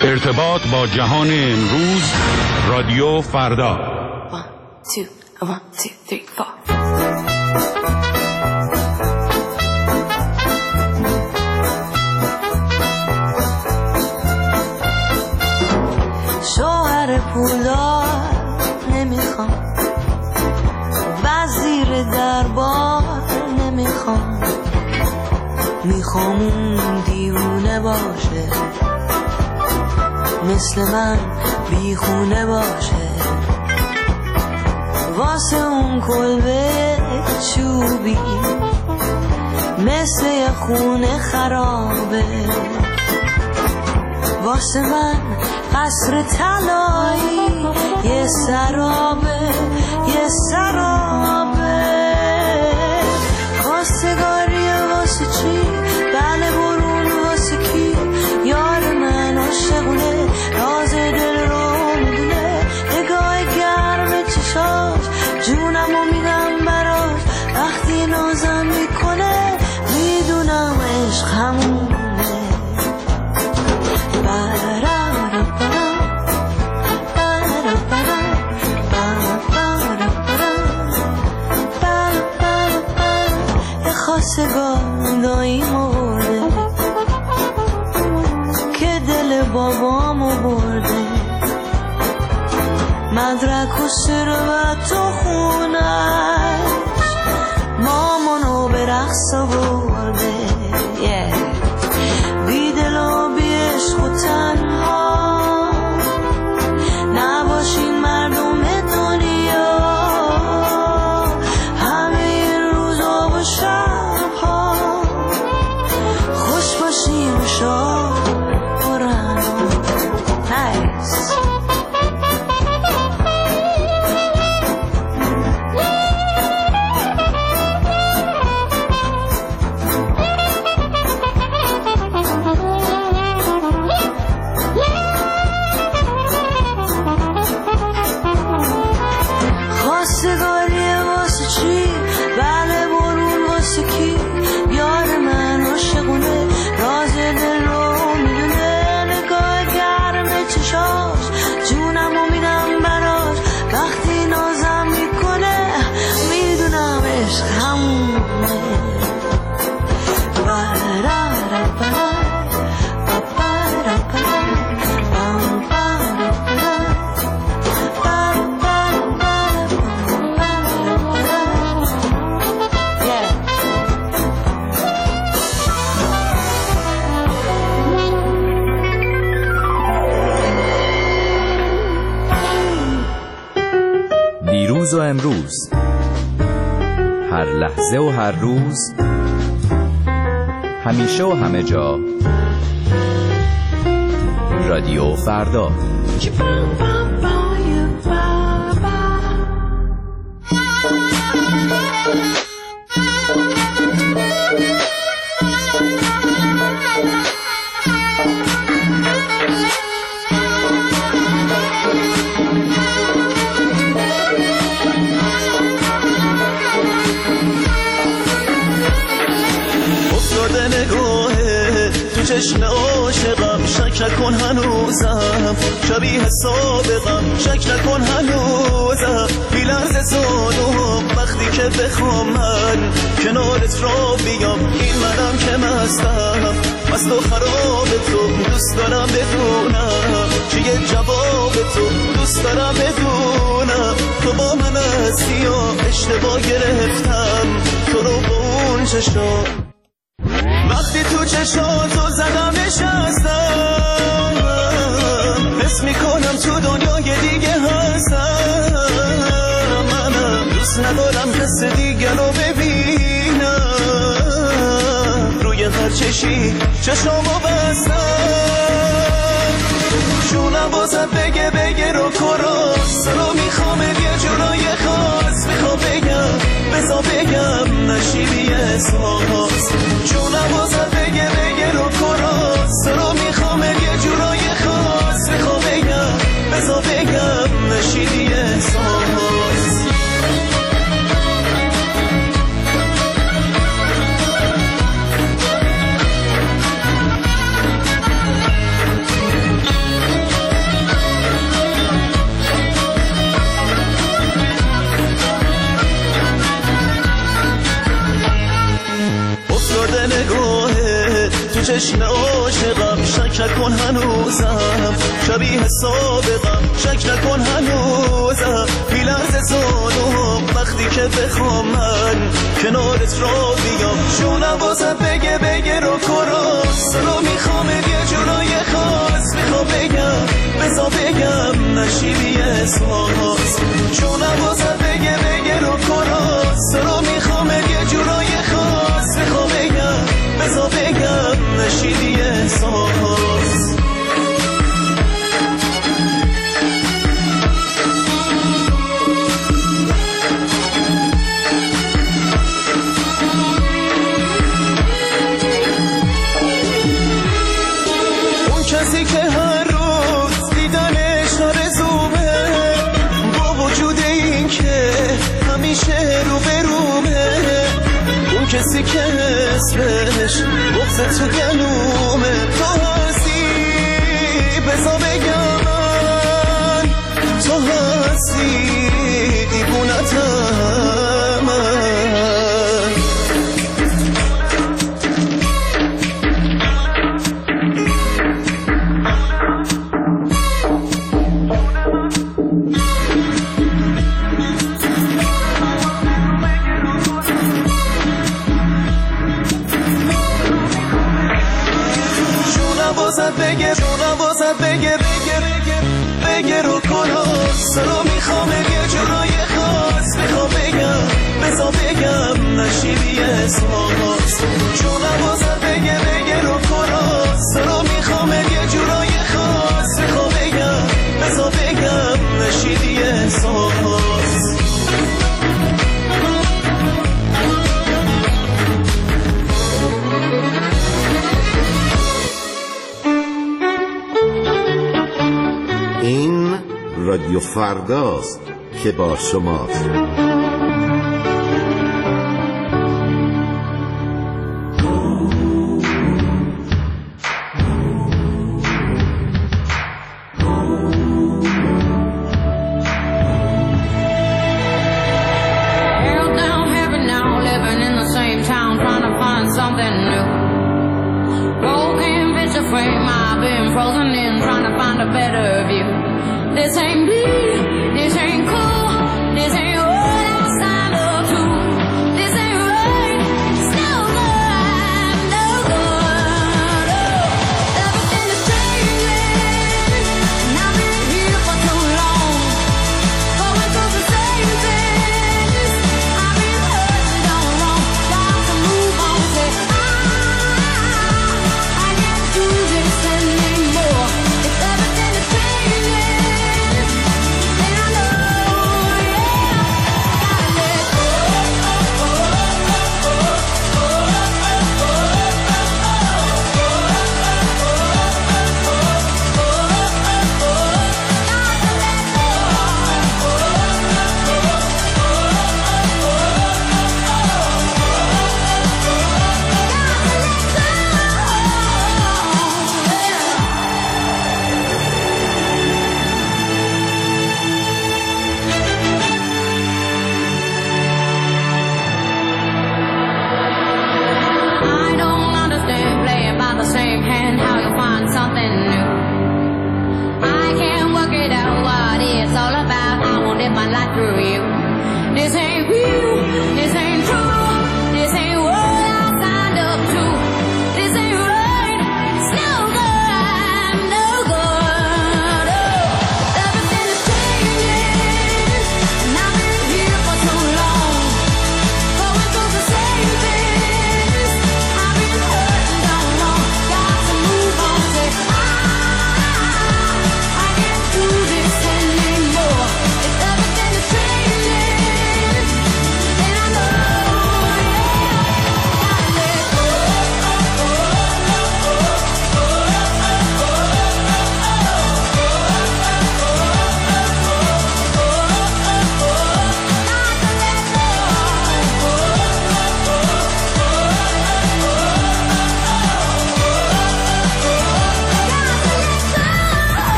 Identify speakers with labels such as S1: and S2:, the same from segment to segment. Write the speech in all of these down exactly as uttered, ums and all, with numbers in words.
S1: ارتباط با جهان امروز، رادیو فردا.
S2: One, two, one, two, three, four.
S3: شوهر پولدار نمیخوام، وزیر دربار نمیخوام، میخوام اون دیوونه باشه، مثل من بیخونه باشه، واسه اون کلبه چوبی مثل یه خونه خرابه، واسه من قصر طلایی یه سرابه، یه سرابه. خواستگاریه واسه چی؟ بله برون واسه کی؟ یار من عاشقونه، راز دل رو میدونه، نگاه گرم چشاش جونمو میدم براش، وقتی نازم میکنه میدونم عشق همونه. خواستگار داییمو برده که دل بابامو برده، مدرک و ثروت و خونش مامانو به رقص برده. yeah. بی دل و بی عشق و تنها نباشین مردم دنیا، همه روزا و شبها خوش باشیم و شاد و رها. نایس. خواستگاریه واسه چی؟ بله برون واسه کی؟ یار من عاشقونه، راز دل رو میدونه، نگاه گرم چشاش جونمو میدم براش، وقتی نازم میکنه میدونم عشق همونه.
S4: دیروز و امروز، هر لحظه و هر روز، همیشه و همه جا، رادیو فردا.
S5: چشم عاشقم، شک نکن هنوزم شبیه سابقم، شک نکن هنوزم بی لرز زانوم وقتی که بخوام من کنارت را بیام، این منم که مستم مست و خراب تو، دوست دارم بدونم چیه جواب تو، دوست دارم بدونم تو با من هستی یا اشتباه گرفتم تو رو با اون چشم، وقتی تو چشاتو زدم نشستم، حس میکنم تو دنیای دیگه هستم، منم دوست ندارم کس دیگه رو ببینم، روی هر چشی چشامو بستم، جونم بازم بگه بگه رو کراس رو میخوام یه جورای خاص، میخوام بگم بزا بگم نشیدی احساس، جونم بازم بگه بگه رو کراس رو میخوام یه جورای خاص، میخوام بگم بزا بگم نشیدی احساس. چشم عاشقم شک نکن هنوزم شبیه سابقم شک نکن هنوزم بی لرز زانوم وقتی که بخوام من کنارت را بیام جونم واسه بگه بگه رو کراس رو میخوام یه جورای خاص میخوام بگم بزا بگم نشیدی اسماس جونم واسه بگه بگه رو کراس رو میخوام یه جورای خاص میخوام بگم بزا بگم نشیدی اسماس کسی که هر روز دیدنش آرزومه با وجود این که همیشه رو به رومه اون کسی که اسمش بغض تو گلومه تو هستی بزا بگم من تو هستی دیوونتم من واسد بگه جونم واسد بگه بگه بگه بگه رو کراس رو میخوام یه جورای خاص میخوام بگم بزا بگم نشیدی اسماس جونم واسد بگه بگه رو کراس رو میخوام یه جورای خاص میخوام بگم بزا بگم نشیدی اسماس
S6: این رادیو فرداست که با شماست.
S7: This ain't me, this ain't cool, this ain't what I signed up to. This ain't right, it's no good, no good. Oh, everything is changing, and I've been here for too long. Going through the same things, I've been hurt and done wrong. Got to move on, say ah, I can't do this anymore. If everything is changing.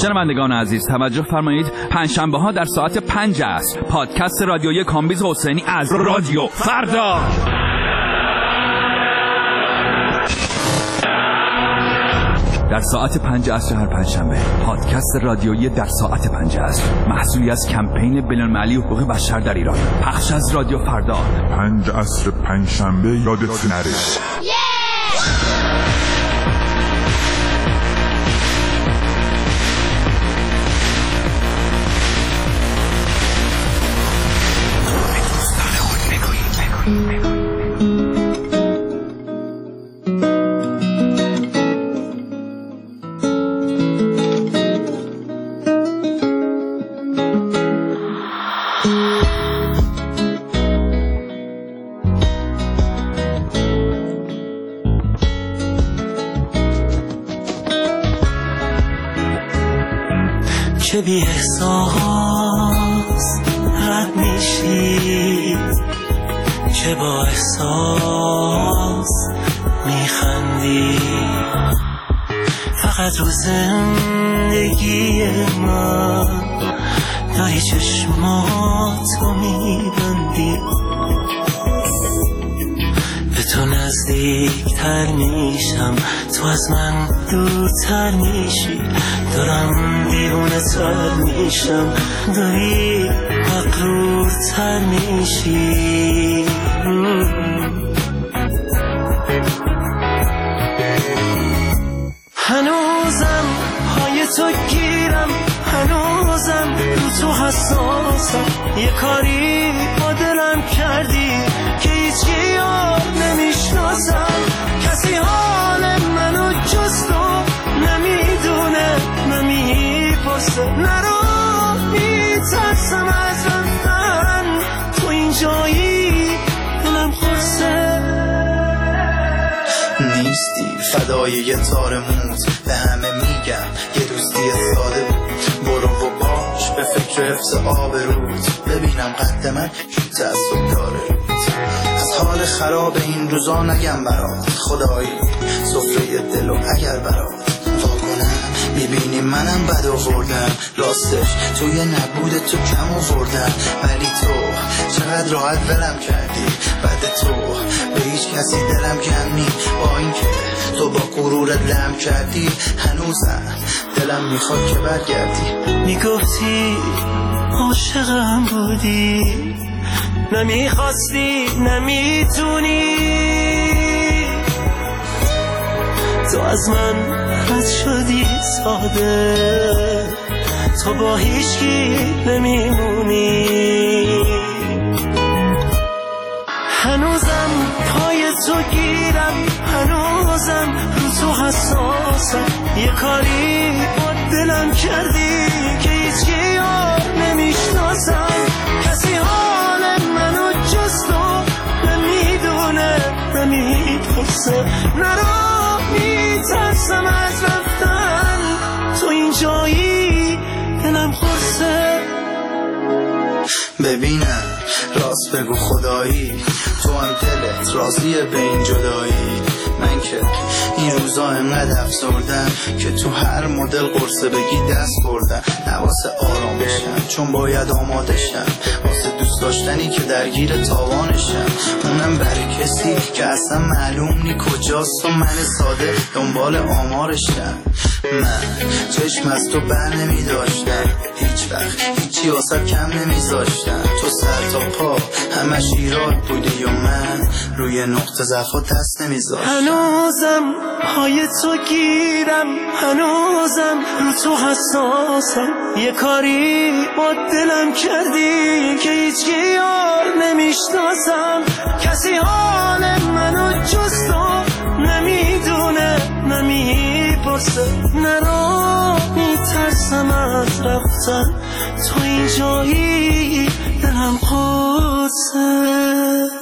S8: شنوندگان عزیز توجه فرمایید، پنجشنبه ها در ساعت پنج است پادکست رادیویی کامبیز حسینی از رادیو فردا. در ساعت پنج عصر هر پنجشنبه پادکست رادیویی در ساعت پنج است، محصولی از کمپین بین‌المللی حقوق بشر در ایران، پخش از رادیو فردا.
S9: پنج عصر پنجشنبه یادت نره.
S5: که بی احساس رد میشی، که با احساس میخندی، فقط رو زندگی من دایی چشماتو میبندی، به تو نزدیکتر میشم، تو از من دورتر میشی، دارم دیوونه تر میشم، داری مغرورتر میشی. هنوزم پای تو گیرم، هنوزم رو تو حساسم، یه کاری با دلم کردی که هیچی یار نمیشناسم، کسی حال منو جز تو نمیدونه نمیپرسه، نرو میترسم از رفتن، تو اینجایی دلم خورسه.
S10: نیستی فدای یه تار موت، به همه میگم یه دوستی ساده بود، برو و باش به فکر حفظ آبروت، ببینم قد من چی تعصب داره روت، از حال خراب این روزا نگم برات، خدایی سفره دلو اگر برات واکنم، میبینی منم بد آوردم، راستش توی نبود تو کم آوردم، ولی تو چقدر راحت ولم کردی، بعد تو به هیچ کسی دلم کم نی، با اینکه تو با غرورت لم کردی، هنوزم دلم میخواد که برگردی.
S5: میگفتی عاشقم بودی، نمیخواستی نمیتونی، تو از من رد شدی ساده، تو با هیچکی نمیمونی، هنوزم پای تو گیرم، هنوزم رو تو حساسم، یه کاری با دلم کردی که هیچکی یار نمیشناسم، کسی حال منو جز تو نمیدونه نمیپرسه، نرو میترسم از رفتن، تو اینجایی دلم خورسه.
S10: ببینم راست بگو خدایی، تو هم دلت راضیه به این جدایی، من که این روزا انقدر افسردم که تو هر مدل قرصه بگی دست بردم، نواسه آرام بشم چون باید آماده شم، واسه دوست داشتنی که درگیر تاوانشم، اونم برای کسی که اصلا معلوم نی کجاست و من ساده دنبال آمارشم. من چشم از تو بر نمی داشتم، هیچ وقت هیچی واسه کم نمی زاشتم، تو سر تا پا همش ایراد بودی و من روی نقطه ضعف دست نمی زاشتم.
S5: هنوزم پای تو گیرم، هنوزم رو تو حساسم، یه کاری با دلم کردی که هیچکی یار نمیشناسم، کسی حال منو جز تو نمیدونه نمیپرسه، نرو میترسم از رفتن، تو اینجایی دلم خورسه.